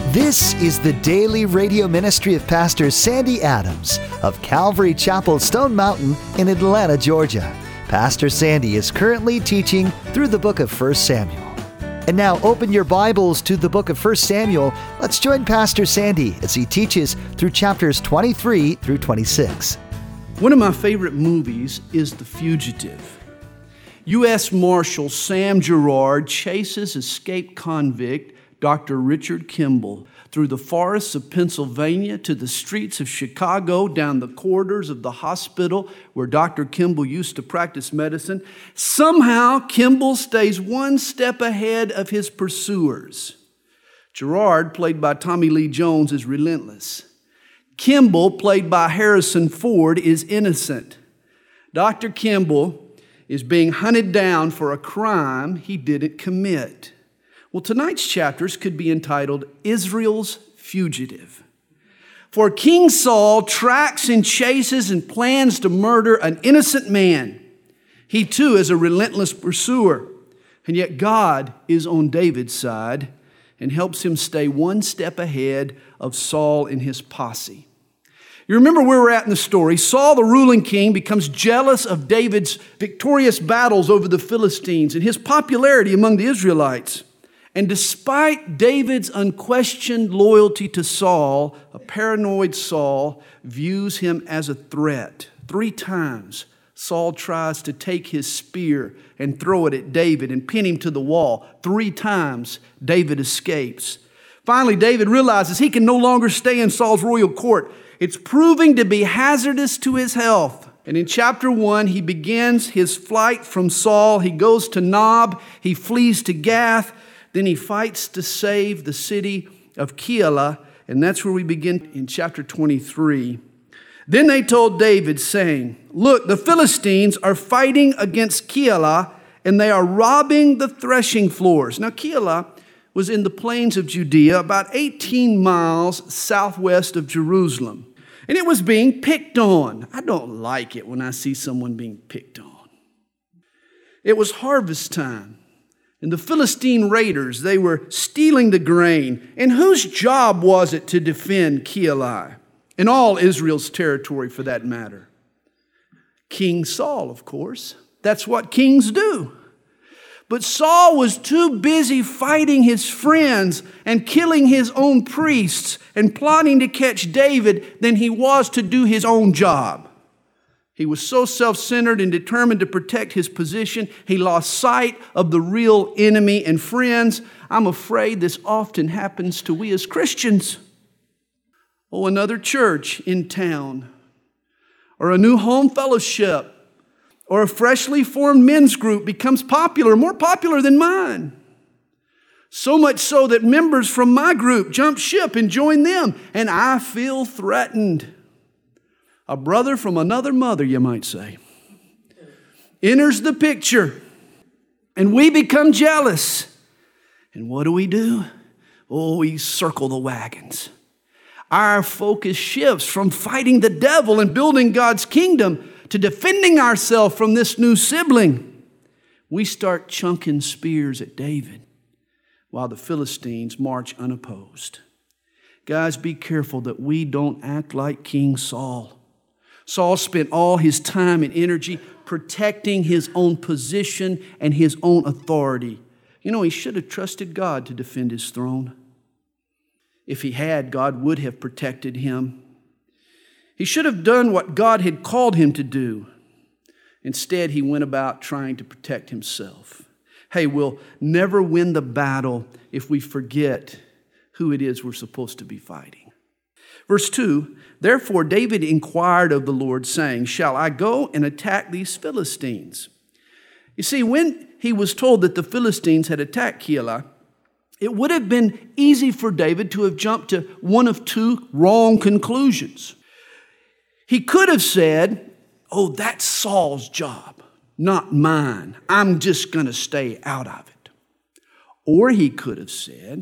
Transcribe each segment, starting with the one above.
This is the daily radio ministry of Pastor Sandy Adams of Calvary Chapel, Stone Mountain in Atlanta, Georgia. Pastor Sandy is currently teaching through the book of 1 Samuel. And now open your Bibles to the book of 1 Samuel. Let's join Pastor Sandy as he teaches through chapters 23 through 26. One of my favorite movies is The Fugitive. U.S. Marshal Sam Gerard chases escaped convict Dr. Richard Kimball through the forests of Pennsylvania to the streets of Chicago, down the corridors of the hospital where Dr. Kimball used to practice medicine. Somehow, Kimball stays one step ahead of his pursuers. Gerard, played by Tommy Lee Jones, is relentless. Kimball, played by Harrison Ford, is innocent. Dr. Kimball is being hunted down for a crime he didn't commit. Well, tonight's chapters could be entitled Israel's Fugitive. For King Saul tracks and chases and plans to murder an innocent man. He too is a relentless pursuer. And yet God is on David's side and helps him stay one step ahead of Saul and his posse. You remember where we're at in the story. Saul, the ruling king, becomes jealous of David's victorious battles over the Philistines and his popularity among the Israelites. And despite David's unquestioned loyalty to Saul, a paranoid Saul views him as a threat. 3 times, Saul tries to take his spear and throw it at David and pin him to the wall. 3 times, David escapes. Finally, David realizes he can no longer stay in Saul's royal court. It's proving to be hazardous to his health. And in chapter 1, he begins his flight from Saul. He goes to Nob. He flees to Gath. Then he fights to save the city of Keilah, and that's where we begin in chapter 23. Then they told David, saying, "Look, the Philistines are fighting against Keilah, and they are robbing the threshing floors." Now, Keilah was in the plains of Judea, about 18 miles southwest of Jerusalem, and it was being picked on. I don't like it when I see someone being picked on. It was harvest time. And the Philistine raiders, they were stealing the grain. And whose job was it to defend Keilah and all Israel's territory for that matter? King Saul, of course. That's what kings do. But Saul was too busy fighting his friends and killing his own priests and plotting to catch David than he was to do his own job. He was so self-centered and determined to protect his position, he lost sight of the real enemy and friends. I'm afraid this often happens to we as Christians. Oh, another church in town, or a new home fellowship, or a freshly formed men's group becomes popular, more popular than mine. So much so that members from my group jump ship and join them, and I feel threatened. A brother from another mother, you might say, enters the picture, and we become jealous. And what do? Oh, we circle the wagons. Our focus shifts from fighting the devil and building God's kingdom to defending ourselves from this new sibling. We start chunking spears at David while the Philistines march unopposed. Guys, be careful that we don't act like King Saul. Saul spent all his time and energy protecting his own position and his own authority. You know, he should have trusted God to defend his throne. If he had, God would have protected him. He should have done what God had called him to do. Instead, he went about trying to protect himself. Hey, we'll never win the battle if we forget who it is we're supposed to be fighting. Verse 2, therefore David inquired of the Lord, saying, "Shall I go and attack these Philistines?" You see, when he was told that the Philistines had attacked Keilah, it would have been easy for David to have jumped to one of 2 wrong conclusions. He could have said, "Oh, that's Saul's job, not mine. I'm just going to stay out of it." Or he could have said,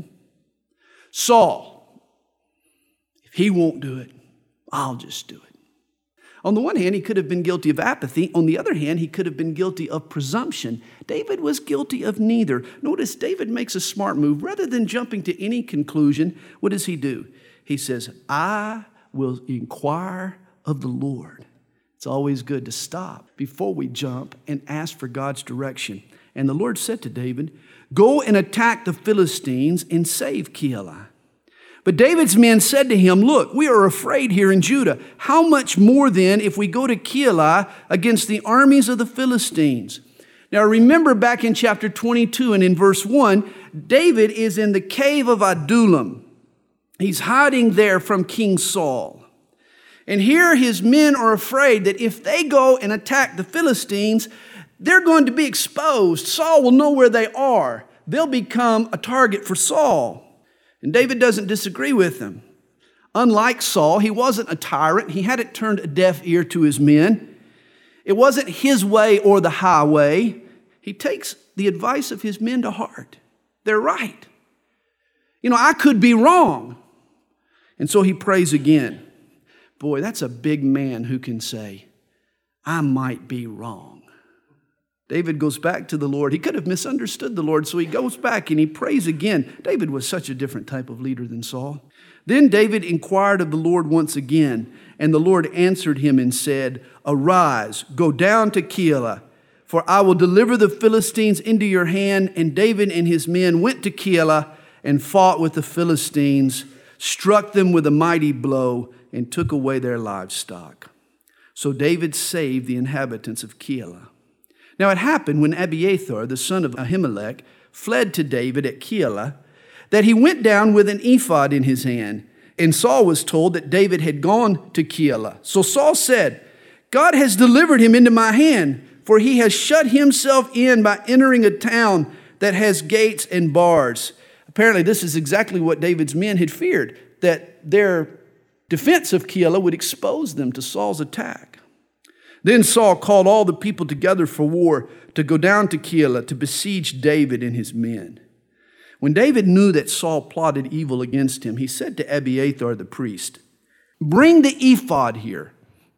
"Saul, he won't do it, I'll just do it." On the one hand, he could have been guilty of apathy. On the other hand, he could have been guilty of presumption. David was guilty of neither. Notice David makes a smart move. Rather than jumping to any conclusion, what does he do? He says, I will inquire of the Lord. It's always good to stop before we jump and ask for God's direction. And the Lord said to David, go and attack the Philistines and save Keilah. But David's men said to him, look, we are afraid here in Judah. How much more then if we go to Keilah against the armies of the Philistines? Now remember back in chapter 22 and in verse 1, David is in the cave of Adullam. He's hiding there from King Saul. And here his men are afraid that if they go and attack the Philistines, they're going to be exposed. Saul will know where they are. They'll become a target for Saul. And David doesn't disagree with them. Unlike Saul, he wasn't a tyrant. He hadn't turned a deaf ear to his men. It wasn't his way or the highway. He takes the advice of his men to heart. They're right. I could be wrong. And so he prays again. Boy, that's a big man who can say, I might be wrong. David goes back to the Lord. He could have misunderstood the Lord, so he goes back and he prays again. David was such a different type of leader than Saul. Then David inquired of the Lord once again, and the Lord answered him and said, arise, go down to Keilah, for I will deliver the Philistines into your hand. And David and his men went to Keilah and fought with the Philistines, struck them with a mighty blow, and took away their livestock. So David saved the inhabitants of Keilah. Now it happened when Abiathar, the son of Ahimelech, fled to David at Keilah, that he went down with an ephod in his hand. And Saul was told that David had gone to Keilah. So Saul said, God has delivered him into my hand, for he has shut himself in by entering a town that has gates and bars. Apparently this is exactly what David's men had feared, that their defense of Keilah would expose them to Saul's attack. Then Saul called all the people together for war to go down to Keilah to besiege David and his men. When David knew that Saul plotted evil against him, he said to Abiathar the priest, bring the ephod here.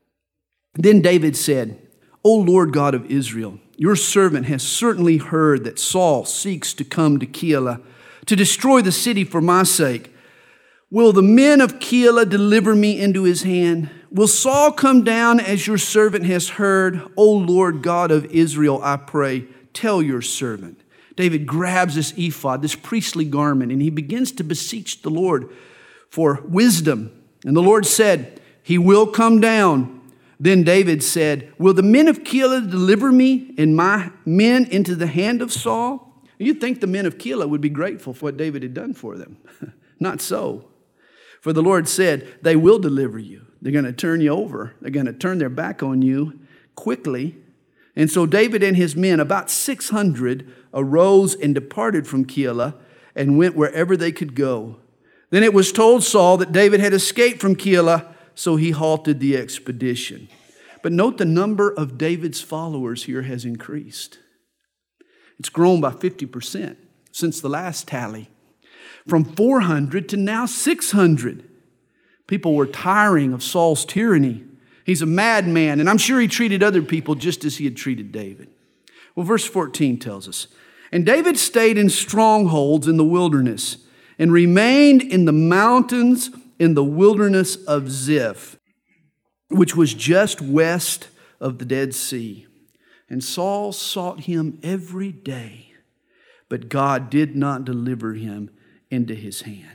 Then David said, O Lord God of Israel, your servant has certainly heard that Saul seeks to come to Keilah to destroy the city for my sake. Will the men of Keilah deliver me into his hand? Will Saul come down as your servant has heard? O Lord God of Israel, I pray, tell your servant. David grabs this ephod, this priestly garment, and he begins to beseech the Lord for wisdom. And the Lord said, he will come down. Then David said, will the men of Keilah deliver me and my men into the hand of Saul? You'd think the men of Keilah would be grateful for what David had done for them. Not so. For the Lord said, they will deliver you. They're going to turn you over. They're going to turn their back on you quickly. And so David and his men, about 600, arose and departed from Keilah and went wherever they could go. Then it was told Saul that David had escaped from Keilah, so he halted the expedition. But note the number of David's followers here has increased. It's grown by 50% since the last tally. From 400 to now 600. People were tiring of Saul's tyranny. He's a madman, and I'm sure he treated other people just as he had treated David. Well, verse 14 tells us, and David stayed in strongholds in the wilderness and remained in the mountains in the wilderness of Ziph, which was just west of the Dead Sea. And Saul sought him every day, but God did not deliver him into his hand.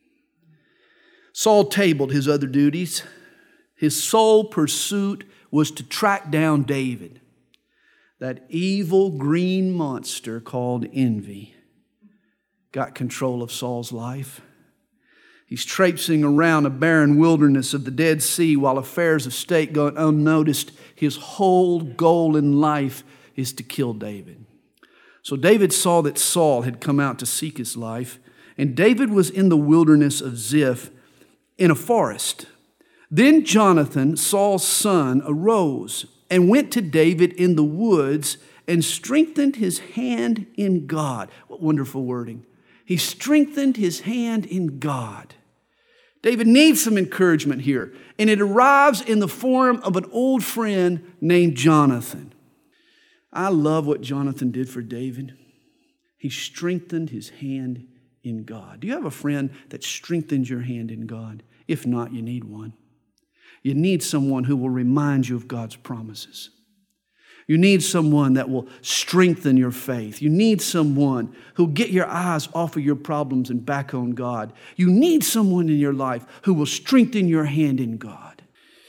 Saul tabled his other duties. His sole pursuit was to track down David, that evil green monster called envy. Got control of Saul's life. He's traipsing around a barren wilderness of the Dead Sea while affairs of state go unnoticed. His whole goal in life is to kill David. So David saw that Saul had come out to seek his life, and David was in the wilderness of Ziph in a forest. Then Jonathan, Saul's son, arose and went to David in the woods and strengthened his hand in God. What wonderful wording. He strengthened his hand in God David needs some encouragement here, and it arrives in the form of an old friend named Jonathan. I love what Jonathan did for David. He strengthened his hand in God. Do you have a friend that strengthens your hand in God? If not, you need one. You need someone who will remind you of God's promises. You need someone that will strengthen your faith. You need someone who will get your eyes off of your problems and back on God. You need someone in your life who will strengthen your hand in God.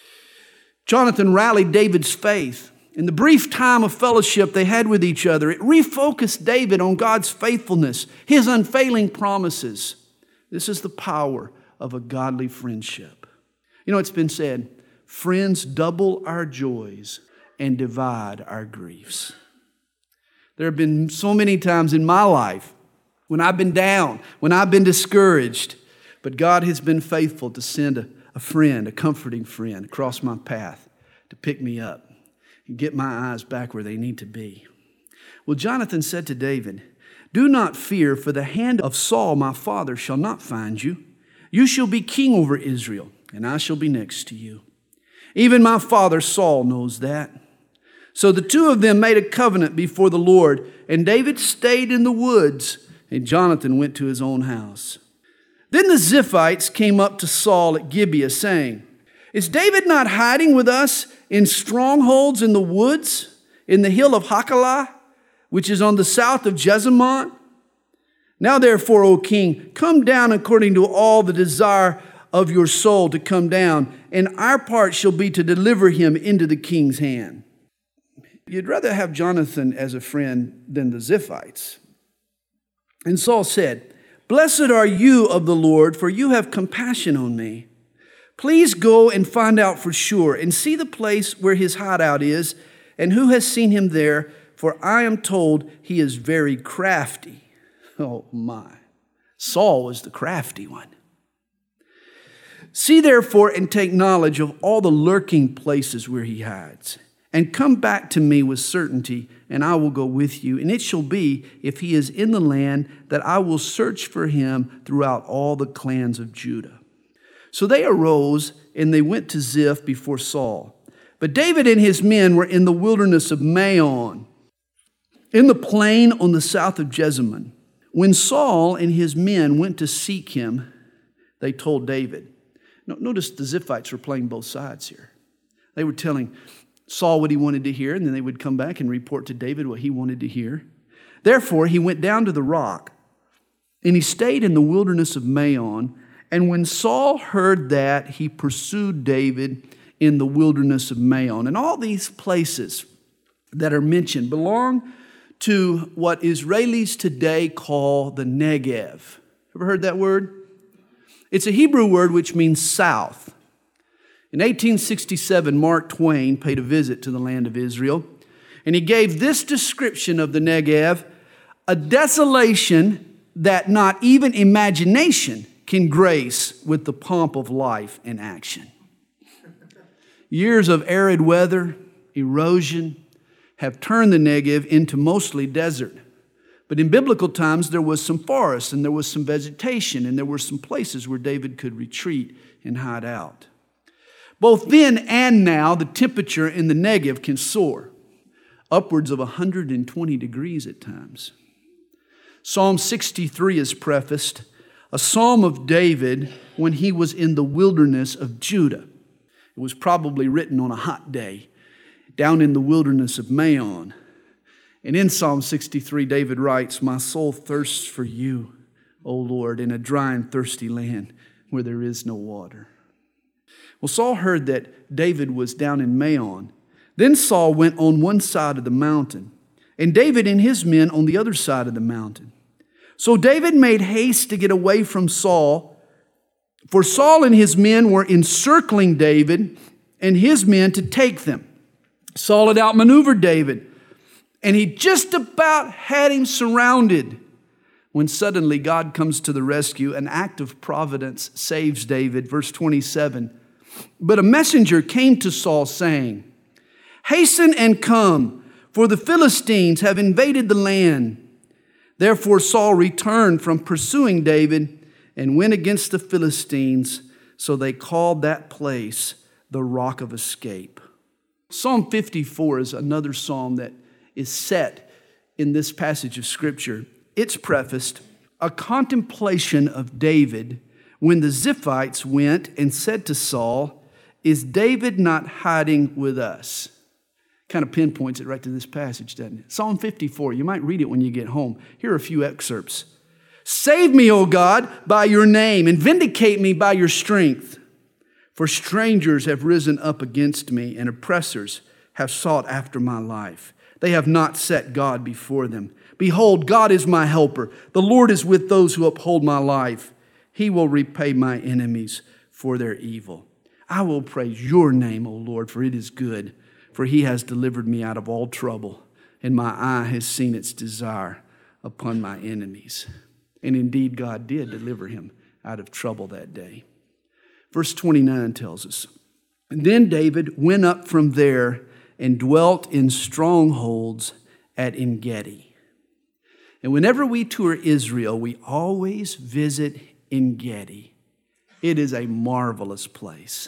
Jonathan rallied David's faith. In the brief time of fellowship they had with each other, it refocused David on God's faithfulness, his unfailing promises. This is the power of a godly friendship. You know, it's been said, friends double our joys and divide our griefs. There have been so many times in my life when I've been down, when I've been discouraged, but God has been faithful to send a friend, a comforting friend, across my path to pick me up and get my eyes back where they need to be. Well, Jonathan said to David, "Do not fear, for the hand of Saul my father shall not find you. You shall be king over Israel, and I shall be next to you. Even my father Saul knows that." So the two of them made a covenant before the Lord, and David stayed in the woods, and Jonathan went to his own house. Then the Ziphites came up to Saul at Gibeah, saying, "Is David not hiding with us in strongholds in the woods, in the hill of Hachilah, which is on the south of Jezimon? Now therefore, O king, come down according to all the desire of your soul to come down, and our part shall be to deliver him into the king's hand." You'd rather have Jonathan as a friend than the Ziphites. And Saul said, "Blessed are you of the Lord, for you have compassion on me. Please go and find out for sure, and see the place where his hideout is, and who has seen him there, for I am told he is very crafty." Oh my. Saul was the crafty one. "See therefore and take knowledge of all the lurking places where he hides, and come back to me with certainty, and I will go with you. And it shall be, if he is in the land, that I will search for him throughout all the clans of Judah." So they arose, and they went to Ziph before Saul. But David and his men were in the wilderness of Maon, in the plain on the south of Jezimon. When Saul and his men went to seek him, they told David. Notice the Ziphites were playing both sides here. They were telling Saul what he wanted to hear, and then they would come back and report to David what he wanted to hear. Therefore, he went down to the rock, and he stayed in the wilderness of Maon. And when Saul heard that, he pursued David in the wilderness of Maon. And all these places that are mentioned belong to what Israelis today call the Negev. Ever heard that word? It's a Hebrew word which means south. In 1867, Mark Twain paid a visit to the land of Israel, and he gave this description of the Negev: a desolation that not even imagination can grace with the pomp of life and action. Years of arid weather, erosion, have turned the Negev into mostly desert. But in biblical times, there was some forest, and there was some vegetation, and there were some places where David could retreat and hide out. Both then and now, the temperature in the Negev can soar, upwards of 120 degrees at times. Psalm 63 is prefaced, a psalm of David when he was in the wilderness of Judah. It was probably written on a hot day down in the wilderness of Maon. And in Psalm 63, David writes, "My soul thirsts for you, O Lord, in a dry and thirsty land where there is no water." Well, Saul heard that David was down in Maon. Then Saul went on one side of the mountain, and David and his men on the other side of the mountain. So David made haste to get away from Saul, for Saul and his men were encircling David and his men to take them. Saul had outmaneuvered David, and he just about had him surrounded when suddenly God comes to the rescue. An act of providence saves David. Verse 27, "But a messenger came to Saul saying, 'Hasten and come, for the Philistines have invaded the land.' Therefore Saul returned from pursuing David and went against the Philistines So they called that place the Rock of Escape. Psalm 54 is another psalm that is set in this passage of Scripture. It's prefaced, a contemplation of David when the Ziphites went and said to Saul, "Is David not hiding with us?" Kind of pinpoints it right to this passage, doesn't it? Psalm 54, you might read it when you get home. Here are a few excerpts. "Save me, O God, by your name, and vindicate me by your strength. For strangers have risen up against me, and oppressors have sought after my life. They have not set God before them. Behold, God is my helper. The Lord is with those who uphold my life. He will repay my enemies for their evil. I will praise your name, O Lord, for it is good. For he has delivered me out of all trouble, and my eye has seen its desire upon my enemies." And indeed, God did deliver him out of trouble that day. Verse 29 tells us, "And then David went up from there and dwelt in strongholds at En-gedi." And whenever we tour Israel, we always visit En-gedi. It is a marvelous place.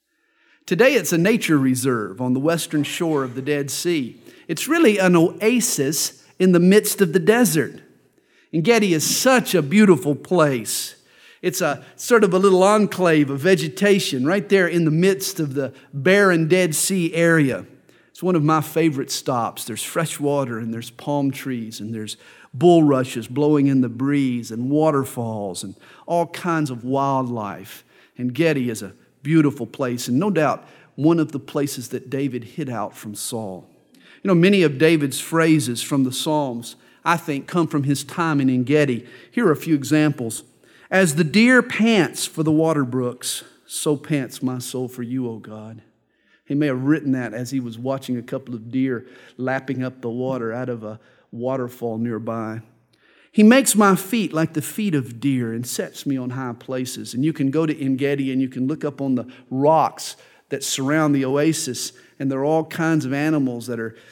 Today it's a nature reserve on the western shore of the Dead Sea. It's really an oasis in the midst of the desert. En-gedi is such a beautiful place. It's a sort of a little enclave of vegetation right there in the midst of the barren Dead Sea area. It's one of my favorite stops. There's fresh water and there's palm trees and there's bulrushes blowing in the breeze and waterfalls and all kinds of wildlife. En-gedi is a beautiful place, and no doubt one of the places that David hid out from Saul. You know, many of David's phrases from the Psalms, I think, come from his time in En-gedi. Here are a few examples. "As the deer pants for the water brooks, so pants my soul for you, O God." He may have written that as he was watching a couple of deer lapping up the water out of a waterfall nearby. "He makes my feet like the feet of deer and sets me on high places." And you can go to En-gedi and you can look up on the rocks that surround the oasis, and there are all kinds of animals that are,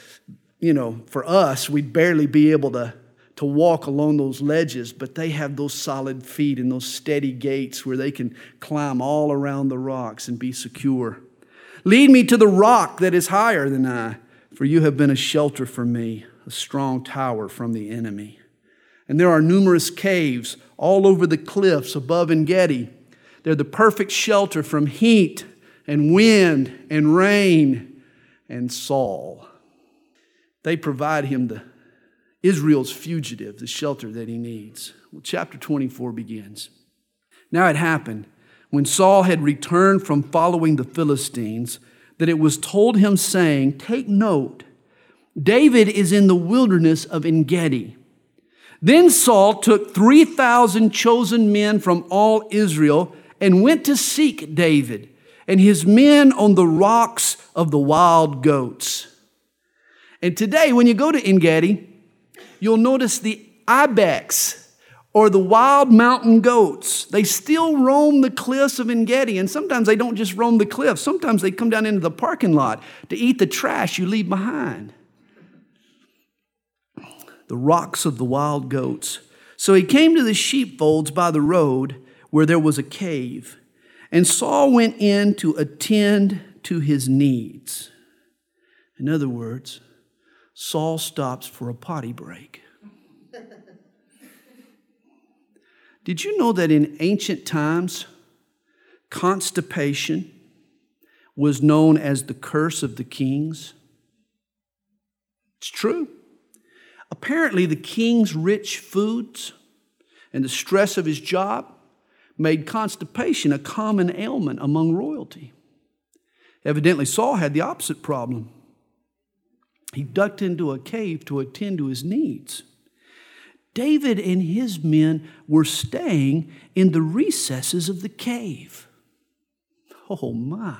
for us, we'd barely be able to walk along those ledges, but they have those solid feet and those steady gaits where they can climb all around the rocks and be secure. "Lead me to the rock that is higher than I, for you have been a shelter for me, a strong tower from the enemy." And there are numerous caves all over the cliffs above En-gedi. They're the perfect shelter from heat and wind and rain and Saul. They provide him Israel's fugitive, the shelter that he needs. Well, chapter 24 begins. "Now it happened, when Saul had returned from following the Philistines, that it was told him, saying, 'Take note, David is in the wilderness of En-gedi.' Then Saul took 3,000 chosen men from all Israel and went to seek David and his men on the rocks of the wild goats." And today, when you go to En-gedi, you'll notice the ibex, or the wild mountain goats. They still roam the cliffs of En-gedi, and sometimes they don't just roam the cliffs. Sometimes they come down into the parking lot to eat the trash you leave behind. The rocks of the wild goats. "So he came to the sheepfolds by the road where there was a cave, and Saul went in to attend to his needs." In other words, Saul stops for a potty break. Did you know that in ancient times, constipation was known as the curse of the kings? It's true. Apparently, the king's rich foods and the stress of his job made constipation a common ailment among royalty. Evidently, Saul had the opposite problem. He ducked into a cave to attend to his needs. David and his men were staying in the recesses of the cave. Oh my.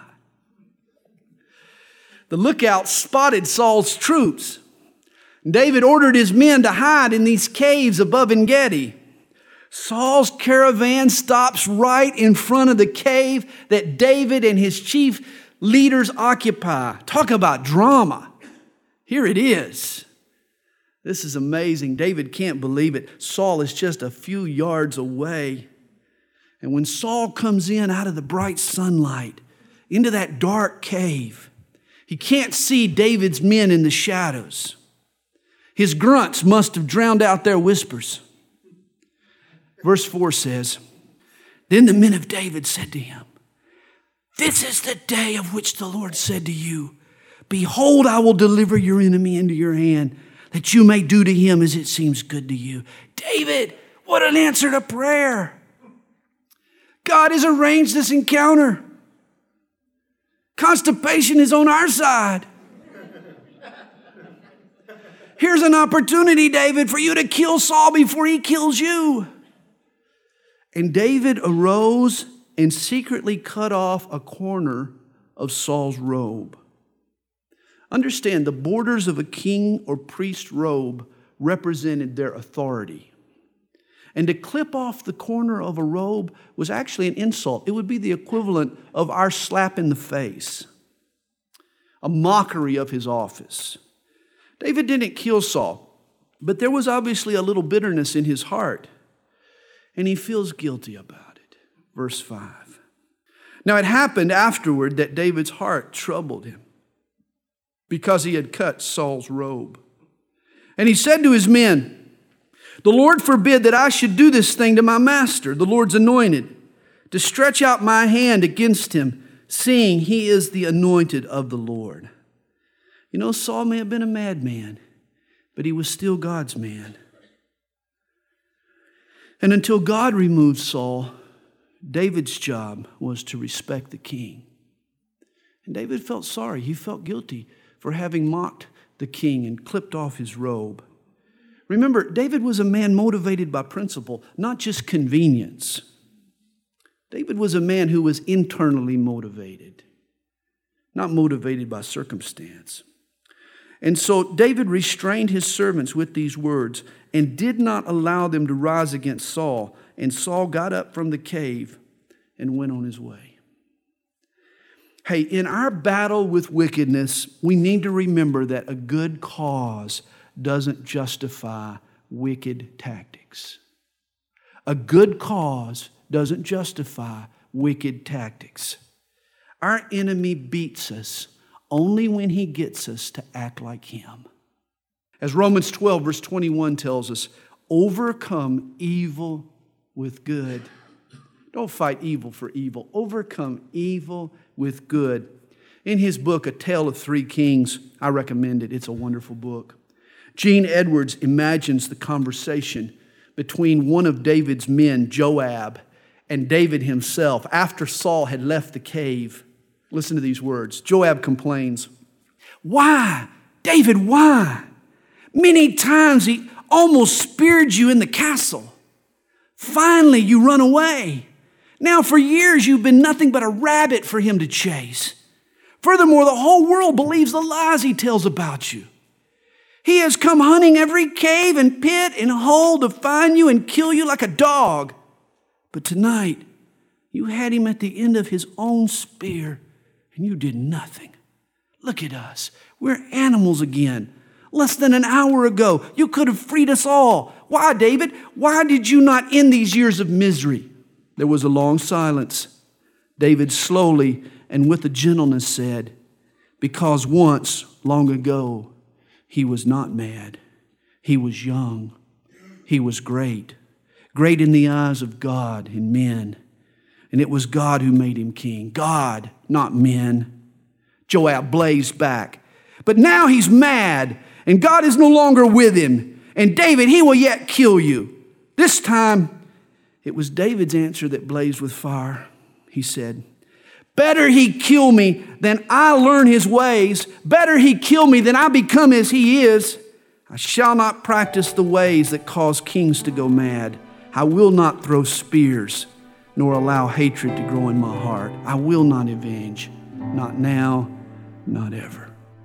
The lookout spotted Saul's troops. David ordered his men to hide in these caves above En-gedi. Saul's caravan stops right in front of the cave that David and his chief leaders occupy. Talk about drama. Here it is. This is amazing. David can't believe it. Saul is just a few yards away. And when Saul comes in out of the bright sunlight into that dark cave, he can't see David's men in the shadows. His grunts must have drowned out their whispers. Verse 4 says, "Then the men of David said to him, 'This is the day of which the Lord said to you, Behold, I will deliver your enemy into your hand, that you may do to him as it seems good to you.'" David, what an answer to prayer. God has arranged this encounter. Constipation is on our side. Here's an opportunity, David, for you to kill Saul before he kills you. And David arose and secretly cut off a corner of Saul's robe. Understand, the borders of a king or priest robe represented their authority. And to clip off the corner of a robe was actually an insult. It would be the equivalent of our slap in the face, a mockery of his office. David didn't kill Saul, but there was obviously a little bitterness in his heart, and he feels guilty about it. Verse 5. Now it happened afterward that David's heart troubled him because he had cut Saul's robe. And he said to his men, "The Lord forbid that I should do this thing to my master, the Lord's anointed, to stretch out my hand against him, seeing he is the anointed of the Lord." You know, Saul may have been a madman, but he was still God's man. And until God removed Saul, David's job was to respect the king. And David felt sorry. He felt guilty for having mocked the king and clipped off his robe. Remember, David was a man motivated by principle, not just convenience. David was a man who was internally motivated, not motivated by circumstance. And so David restrained his servants with these words and did not allow them to rise against Saul. And Saul got up from the cave and went on his way. Hey, in our battle with wickedness, we need to remember that a good cause doesn't justify wicked tactics. A good cause doesn't justify wicked tactics. Our enemy beats us only when he gets us to act like him. As Romans 12, verse 21 tells us, overcome evil with good. Don't fight evil for evil. Overcome evil with good. In his book, A Tale of Three Kings, I recommend it. It's a wonderful book. Gene Edwards imagines the conversation between one of David's men, Joab, and David himself after Saul had left the cave. Listen to these words. Joab complains, "Why, David, why? Many times he almost speared you in the castle. Finally, you run away. Now for years you've been nothing but a rabbit for him to chase. Furthermore, the whole world believes the lies he tells about you. He has come hunting every cave and pit and hole to find you and kill you like a dog. But tonight, you had him at the end of his own spear, and you did nothing. Look at us. We're animals again. Less than an hour ago, you could have freed us all. Why, David? Why did you not end these years of misery?" There was a long silence. David slowly and with a gentleness said, "Because once, long ago, he was not mad. He was young. He was great. Great in the eyes of God and men. And it was God who made him king. God, not men." Joab blazed back. "But now he's mad, and God is no longer with him. And David, he will yet kill you." This time, it was David's answer that blazed with fire. He said, "Better he kill me than I learn his ways. Better he kill me than I become as he is. I shall not practice the ways that cause kings to go mad. I will not throw spears, nor allow hatred to grow in my heart. I will not avenge, not now, not ever."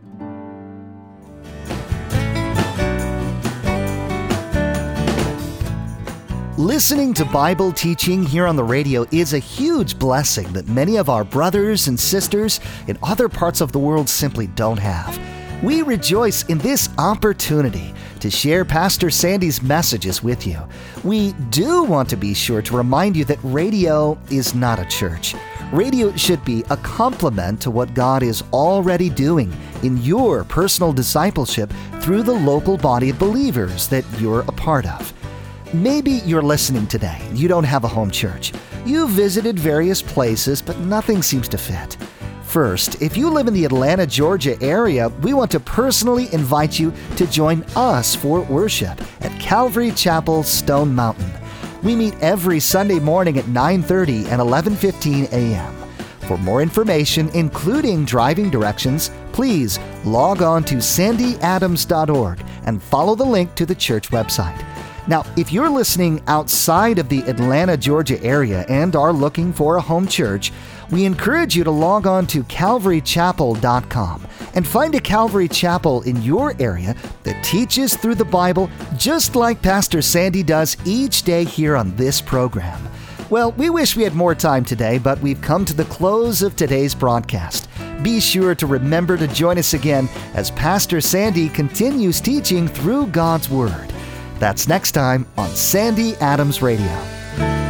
Listening to Bible teaching here on the radio is a huge blessing that many of our brothers and sisters in other parts of the world simply don't have. We rejoice in this opportunity to share Pastor Sandy's messages with you. We do want to be sure to remind you that radio is not a church. Radio should be a complement to what God is already doing in your personal discipleship through the local body of believers that you're a part of. Maybe you're listening today and you don't have a home church. You've visited various places, but nothing seems to fit. First, if you live in the Atlanta, Georgia area, we want to personally invite you to join us for worship at Calvary Chapel, Stone Mountain. We meet every Sunday morning at 9:30 and 11:15 a.m. For more information, including driving directions, please log on to sandyadams.org and follow the link to the church website. Now, if you're listening outside of the Atlanta, Georgia area and are looking for a home church, we encourage you to log on to calvarychapel.com and find a Calvary Chapel in your area that teaches through the Bible just like Pastor Sandy does each day here on this program. Well, we wish we had more time today, but we've come to the close of today's broadcast. Be sure to remember to join us again as Pastor Sandy continues teaching through God's Word. That's next time on Sandy Adams Radio.